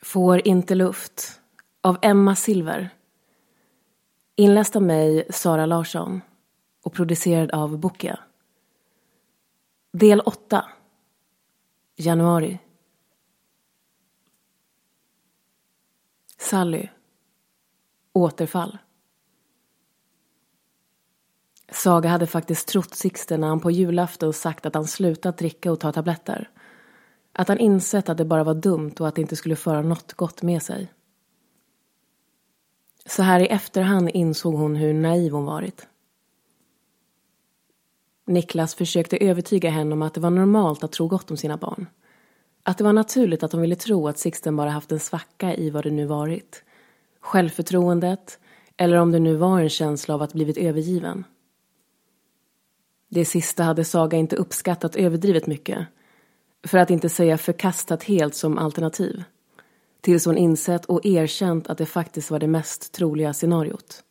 Får inte luft av Emma Silver. Inläst av mig, Sara Larsson, och producerad av Bokia. Del 8. Januari. Sally. Återfall. Saga hade faktiskt trott Sixten när han på julafton sagt att han slutat dricka och ta tabletter. Att han insett att det bara var dumt och att det inte skulle föra något gott med sig. Så här i efterhand insåg hon hur naiv hon varit. Niklas försökte övertyga henne om att det var normalt att tro gott om sina barn. Att det var naturligt att hon ville tro att Sixten bara haft en svacka i vad det nu varit. Självförtroendet, eller om det nu var en känsla av att blivit övergiven. Det sista hade Saga inte uppskattat överdrivet mycket. För att inte säga förkastat helt som alternativ. Tills hon insett och erkänt att det faktiskt var det mest troliga scenariot.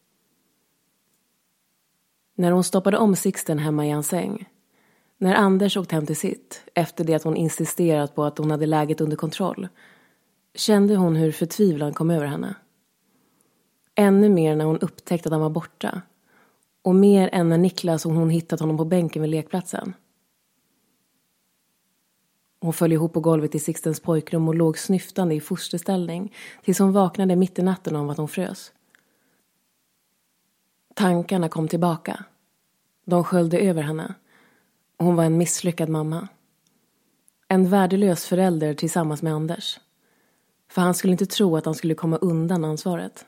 När hon stoppade om Sixten hemma i hans säng. När Anders åkte hem till sitt, efter det att hon insisterat på att hon hade läget under kontroll, kände hon hur förtvivlan kom över henne. Ännu mer när hon upptäckte att han var borta. Och mer än när Niklas och hon hittat honom på bänken vid lekplatsen. Hon föll ihop på golvet i Sixtens pojkrum och låg snyftande i fosterställning tills hon vaknade mitt i natten om att hon frös. Tankarna kom tillbaka. De sköljde över henne. Hon var en misslyckad mamma. En värdelös förälder tillsammans med Anders. För han skulle inte tro att han skulle komma undan ansvaret.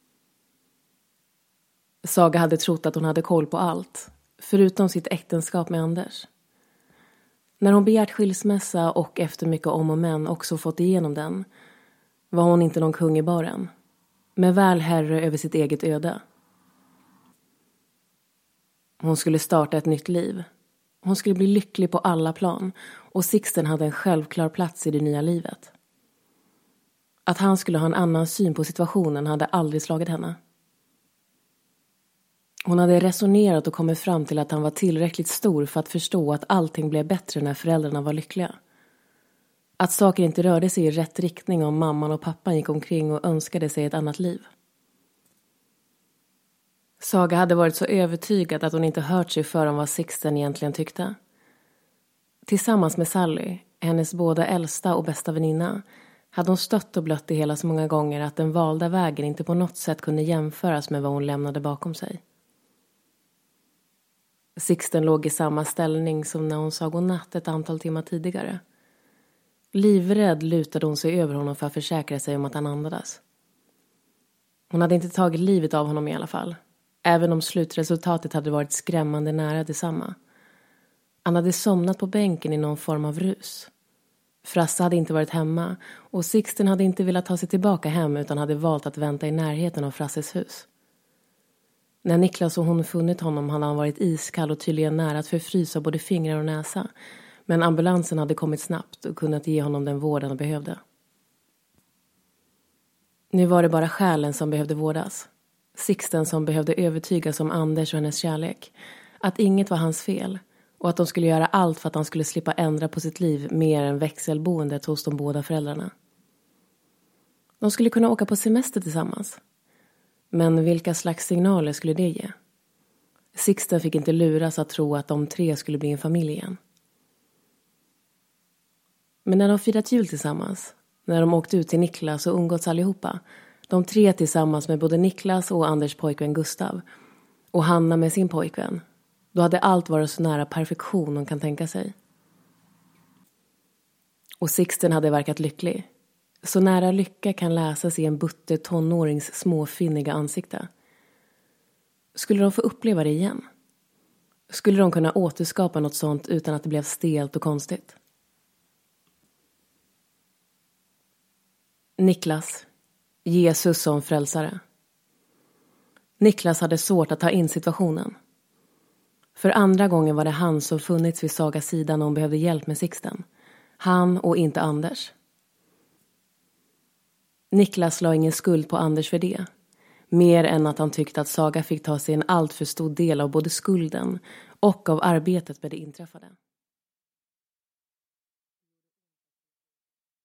Saga hade trott att hon hade koll på allt, förutom sitt äktenskap med Anders. När hon begärt skilsmässa och efter mycket om och men också fått igenom den, var hon inte någon kung i baren, men väl herre över sitt eget öde. Hon skulle starta ett nytt liv. Hon skulle bli lycklig på alla plan, och Sixten hade en självklar plats i det nya livet. Att han skulle ha en annan syn på situationen hade aldrig slagit henne. Hon hade resonerat och kommit fram till att han var tillräckligt stor för att förstå att allting blev bättre när föräldrarna var lyckliga. Att saker inte rörde sig i rätt riktning om mamman och pappan gick omkring och önskade sig ett annat liv. Saga hade varit så övertygad att hon inte hört sig för om vad Sixten egentligen tyckte. Tillsammans med Sally, hennes båda äldsta och bästa väninna, hade hon stött och blött det hela så många gånger att den valda vägen inte på något sätt kunde jämföras med vad hon lämnade bakom sig. Sixten låg i samma ställning som när hon sa godnatt ett antal timmar tidigare. Livrädd lutade hon sig över honom för att försäkra sig om att han andades. Hon hade inte tagit livet av honom i alla fall, även om slutresultatet hade varit skrämmande nära detsamma. Han hade somnat på bänken i någon form av rus. Frasse hade inte varit hemma och Sixten hade inte velat ta sig tillbaka hem utan hade valt att vänta i närheten av Frasses hus. När Niklas och hon funnit honom hade han varit iskall och tydligen nära att förfrysa både fingrar och näsa. Men ambulansen hade kommit snabbt och kunnat ge honom den vård han behövde. Nu var det bara själen som behövde vårdas. Sixten som behövde övertygas om Anders och hennes kärlek. Att inget var hans fel och att de skulle göra allt för att han skulle slippa ändra på sitt liv mer än växelboendet hos de båda föräldrarna. De skulle kunna åka på semester tillsammans. Men vilka slags signaler skulle det ge? Sixten fick inte luras att tro att de tre skulle bli en familj igen. Men när de firat jul tillsammans, när de åkte ut till Niklas och umgåtts allihopa, de tre tillsammans med både Niklas och Anders pojkvän Gustav och Hanna med sin pojkvän, då hade allt varit så nära perfektion hon kan tänka sig. Och Sixten hade verkat lycklig. Så nära lycka kan läsas i en butter tonårings småfinniga ansikte. Skulle de få uppleva det igen? Skulle de kunna återskapa något sånt utan att det blev stelt och konstigt? Niklas, Jesus som frälsare. Niklas hade svårt att ta in situationen. För andra gången var det han som funnits vid Sagas sida när hon behövde hjälp med Sixten. Han och inte Anders. Niklas la ingen skuld på Anders för det. Mer än att han tyckte att Saga fick ta sig en allt för stor del av både skulden och av arbetet med det inträffade.